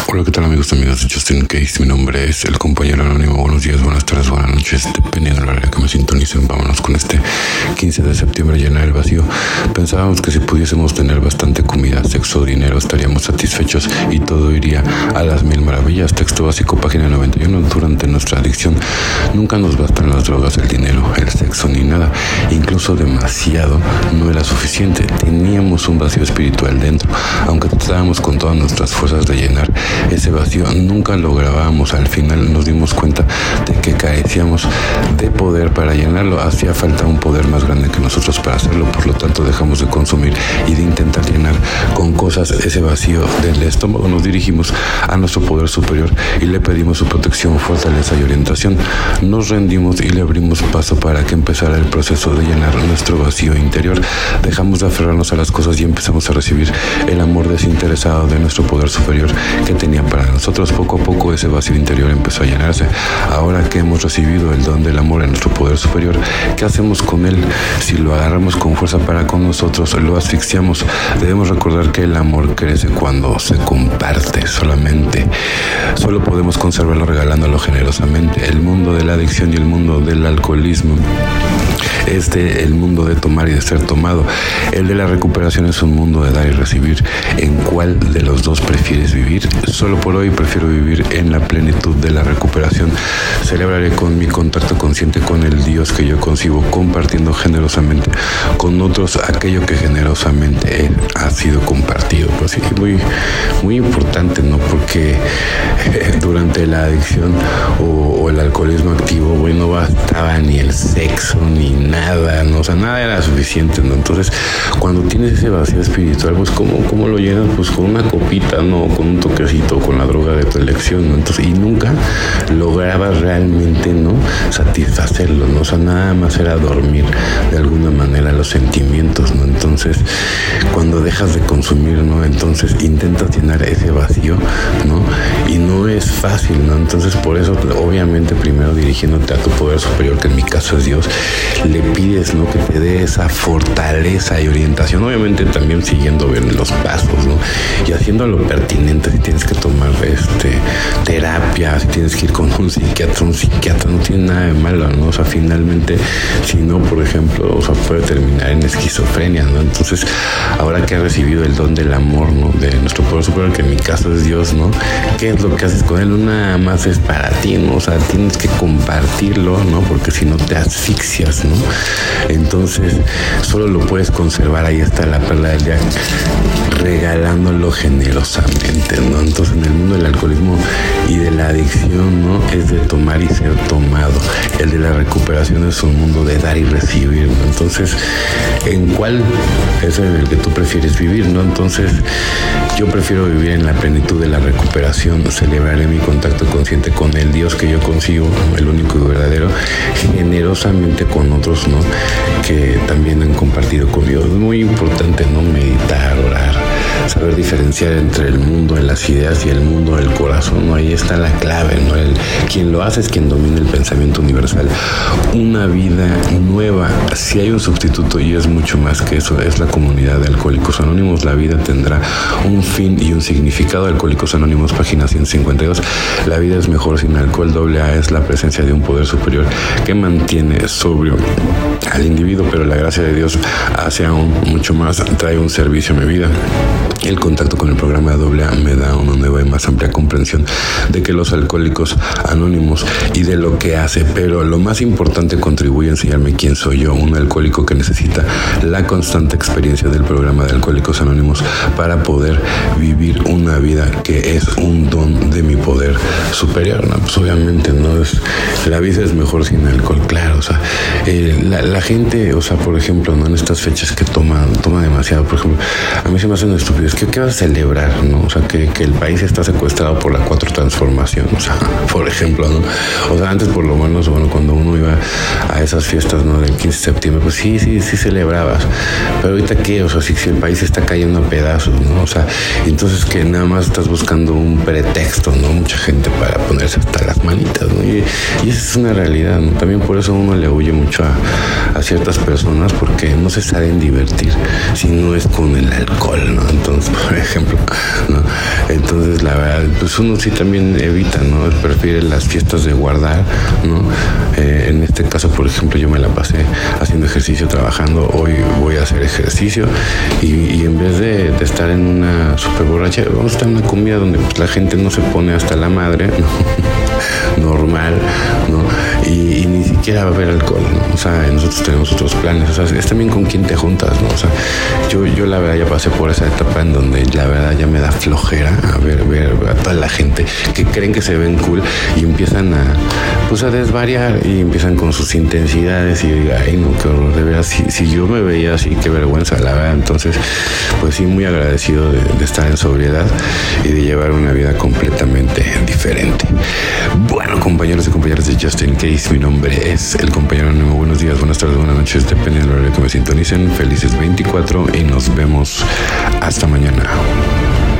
Hola, ¿qué tal amigos y amigas de Justin Case? Mi nombre es el compañero anónimo. Buenos días, buenas tardes, buenas noches, dependiendo de la hora que me sintonicen. Vámonos con este 15 de septiembre, llenar el vacío. Pensábamos que si pudiésemos tener bastante comida, sexo, dinero, estaríamos satisfechos y todo iría a las mil maravillas. Texto básico, página 91. Durante nuestra adicción nunca nos bastan las drogas, el dinero, el sexo ni nada. Incluso demasiado no era suficiente. Teníamos un vacío espiritual dentro. Aunque tratábamos con todas nuestras fuerzas de llenar ese vacío, nunca lográbamos. Al final nos dimos cuenta de que carecíamos de poder para llenarlo. Hacía falta un poder más grande que nosotros para hacerlo. Por lo tanto, dejamos de consumir y de intentar llenar con cosas ese vacío del estómago. Nos dirigimos a nuestro poder superior y le pedimos su protección, fortaleza y orientación. Nos rendimos y le abrimos paso para que empezara el proceso de llenar nuestro vacío interior. Dejamos de aferrarnos a las cosas y empezamos a recibir el amor desinteresado de nuestro poder superior que tenía para nosotros. Poco a poco ese vacío interior empezó a llenarse. Ahora que hemos recibido el don del amor en nuestro poder superior, ¿qué hacemos con él? Si lo agarramos con fuerza para con nosotros, lo asfixiamos. Debemos recordar que el amor crece cuando se comparte solamente. Solo podemos conservarlo regalándolo generosamente. El mundo de la adicción y el mundo del alcoholismo es el mundo de tomar y de ser tomado. El de la recuperación es un mundo de dar y recibir. ¿En cuál de los dos prefieres vivir? Solo por hoy prefiero vivir en la plenitud de la recuperación. Celebraré con mi contacto consciente con el Dios que yo concibo, compartiendo generosamente con otros aquello que generosamente ha sido compartido. Pues sí, muy importante, ¿no? Porque durante la adicción o el alcoholismo activo, no bastaba ni el sexo ni nada, ¿no? O sea, nada era suficiente, ¿no? Entonces, cuando tienes ese vacío espiritual, pues ¿cómo lo llenas? Pues con una copita, ¿no? Con un toquecito, con la droga de tu elección, ¿no? Entonces, y nunca lograbas realmente, ¿no? Satisfacerlo, ¿no? O sea, nada más era dormir de alguna manera los sentimientos, ¿no? Entonces, cuando dejas de consumir, ¿no? Entonces intentas llenar ese vacío, ¿no? Y no es fácil, ¿no? Entonces, por eso, obviamente, primero dirigiéndote a tu poder superior, que en mi caso es Dios, le pides, ¿no? Que te dé esa fortaleza y orientación, obviamente también siguiendo bien los pasos, ¿no? Y haciendo lo pertinente. Si tienes que tomar terapia, si tienes que ir con un psiquiatra no tiene nada de malo, ¿no? O sea, finalmente, si no, por ejemplo, o sea, puede terminar en esquizofrenia, ¿no? Entonces, ahora que has recibido el don del amor, ¿no? De nuestro poder superior, que en mi caso es Dios, ¿no? ¿Qué es lo que haces con él? No nada más es para ti, ¿no? O sea, tienes que compartirlo, ¿no? Porque si no te asfixias, ¿no? Entonces, solo lo puedes conservar. Ahí está la perla del día, regalándolo generosamente, ¿no? Entonces, en el mundo del alcoholismo y de la adicción, ¿no? Es de tomar y ser tomado. El de la recuperación es un mundo de dar y recibir, ¿no? Entonces, ¿en cuál es el que tú prefieres vivir, ¿no? Entonces, yo prefiero vivir en la plenitud de la recuperación. Celebraré mi contacto consciente con el Dios que yo consigo, ¿no? El único y verdadero, generosamente con otros, ¿no? Que también han compartido con Dios. Es muy importante, ¿no? Meditar, orar, saber diferenciar entre el mundo de las ideas y el mundo del corazón, ¿no? Ahí está la clave, ¿no? Quien lo hace es quien domina el pensamiento universal. Una vida nueva. Si hay un sustituto, y es mucho más que eso, es la comunidad de Alcohólicos Anónimos. La vida tendrá un fin y un significado. Alcohólicos Anónimos, página 152. La vida es mejor sin alcohol. AA es la presencia de un poder superior que mantiene sobrio al individuo, pero la gracia de Dios hace aún mucho más. Trae un servicio a mi vida. El contacto con el programa de AA me da una nueva y más amplia comprensión de que los alcohólicos anónimos y de lo que hace, pero lo más importante, contribuye a enseñarme quién soy yo, un alcohólico que necesita la constante experiencia del programa de Alcohólicos Anónimos para poder vivir una vida que es un don de mi poder superior, ¿no? Pues obviamente, ¿no? La vida es mejor sin alcohol, claro. O sea, la gente, o sea, por ejemplo, ¿no? En estas fechas que toma demasiado, por ejemplo, a mí se me hace una estupidez. ¿Qué vas a celebrar, no? O sea, que el país está secuestrado por la 4 transformación. graduación, o sea, por ejemplo, ¿no? O sea, antes por lo menos, bueno, cuando uno iba a esas fiestas, ¿no? Del 15 de septiembre, pues sí celebrabas, pero ahorita qué, o sea, si el país está cayendo a pedazos, ¿no? O sea, entonces que nada más estás buscando un pretexto, ¿no? Mucha gente para ponerse hasta las manitas, ¿no? Y esa es una realidad, ¿no? También por eso uno le huye mucho a ciertas personas, porque no se saben divertir si no es con el alcohol, ¿no? Entonces, por ejemplo, ¿no? Entonces, la verdad, pues uno sí también evita, ¿no? Prefiere las fiestas de guardar, ¿no? En este caso, por ejemplo, yo me la pasé haciendo ejercicio, trabajando. Hoy voy a hacer ejercicio y en vez de estar en una super borracha, vamos a estar en una comida donde pues, la gente no se pone hasta la madre, ¿no? Normal, ¿no? Y ni siquiera va a haber alcohol, ¿no? O sea, nosotros tenemos otros planes, o sea, es también con quién te juntas, ¿no? O sea, yo la verdad ya pasé por esa etapa en donde la verdad ya me da flojera a ver a toda la gente que creen que se ven cool y empiezan a desvariar y empiezan con sus intensidades y ay no, qué horror, de verdad, si yo me veía así, qué vergüenza, la verdad. Entonces, pues sí, muy agradecido de estar en sobriedad y de llevar una vida completamente diferente. Bueno, compañeros y compañeras de Just In Case, mi nombre es el compañero anónimo. Buenos días, buenas tardes, buenas noches, depende del horario que me sintonicen. Felices 24 y nos vemos hasta mañana.